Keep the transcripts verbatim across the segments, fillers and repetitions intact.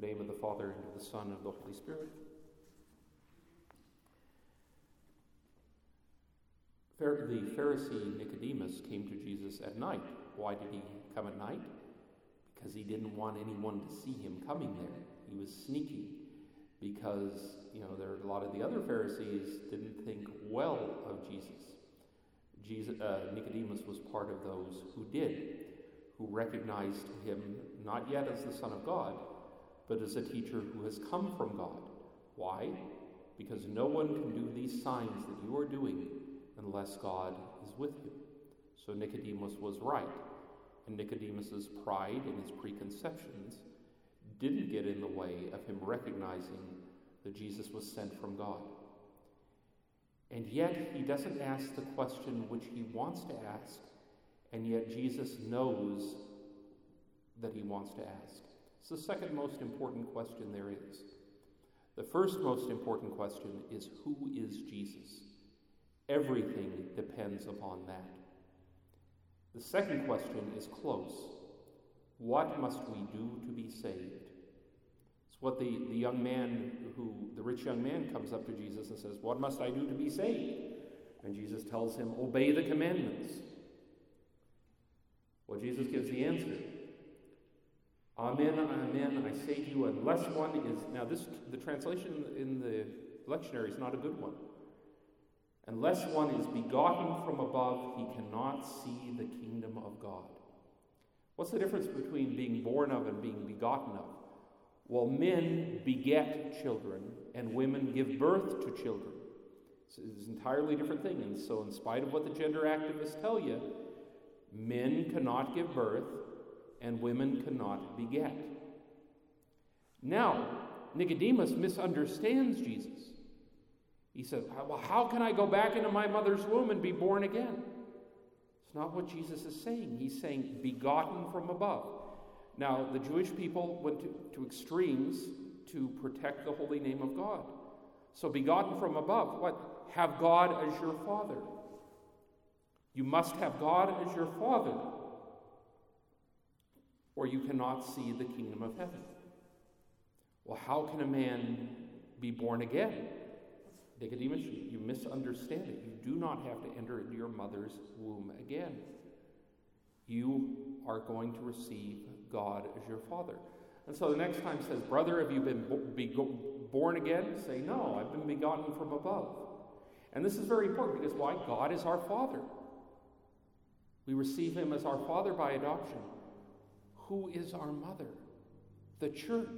the name of the Father, and of the Son, and of the Holy Spirit. The Pharisee Nicodemus came to Jesus at night. Why did he come at night? Because he didn't want anyone to see him coming there. He was sneaky because, you know, there a lot of the other Pharisees didn't think well of Jesus. Jesus uh, Nicodemus was part of those who did, who recognized him not yet as the Son of God, but as a teacher who has come from God. Why? Because no one can do these signs that you are doing unless God is with you. So Nicodemus was right. And Nicodemus's pride and his preconceptions didn't get in the way of him recognizing that Jesus was sent from God. And yet he doesn't ask the question which he wants to ask, and yet Jesus knows that he wants to ask. It's the second most important question there is. The first most important question is, who is Jesus? Everything depends upon that. The second question is close. What must we do to be saved? It's what the, the young man who, the rich young man comes up to Jesus and says, what must I do to be saved? And Jesus tells him, obey the commandments. Well, Jesus gives the answer. Amen, amen, I say to you, unless one is... Now, this the translation in the lectionary is not a good one. Unless one is begotten from above, he cannot see the kingdom of God. What's the difference between being born of and being begotten of? Well, men beget children, and women give birth to children. It's an entirely different thing. And so, in spite of what the gender activists tell you, men cannot give birth, and women cannot beget. Now, Nicodemus misunderstands Jesus. He said, well, how can I go back into my mother's womb and be born again? It's not what Jesus is saying. He's saying begotten from above. Now, the Jewish people went to, to extremes to protect the holy name of God. So begotten from above, what? Have God as your father. You must have God as your father, or you cannot see the kingdom of heaven. Well, how can a man be born again? Nicodemus, you, you misunderstand it. You do not have to enter into your mother's womb again. You are going to receive God as your father. And so the next time says, brother, have you been bo- be go- born again? Say, no, I've been begotten from above. And this is very important because why? God is our father. We receive him as our father by adoption. Who is our mother? The church.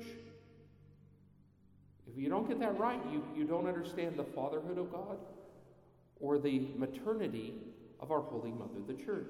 If you don't get that right, you, you don't understand the fatherhood of God or the maternity of our Holy Mother, the church.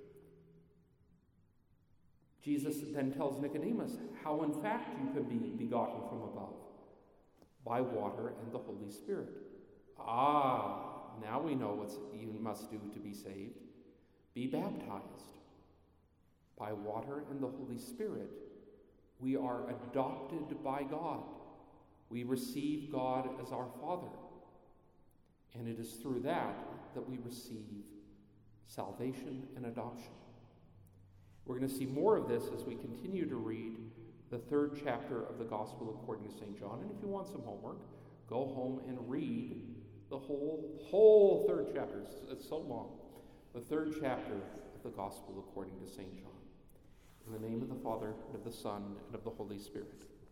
Jesus then tells Nicodemus how in fact you can be begotten from above, by water and the Holy Spirit. Ah, now we know what you must do to be saved. Be baptized. By water and the Holy Spirit, we are adopted by God. We receive God as our Father. And it is through that that we receive salvation and adoption. We're going to see more of this as we continue to read the third chapter of the Gospel according to Saint John. And if you want some homework, go home and read the whole, whole third chapter. It's, it's so long. The third chapter of the Gospel according to Saint John. In the name of the Father, and of the Son, and of the Holy Spirit.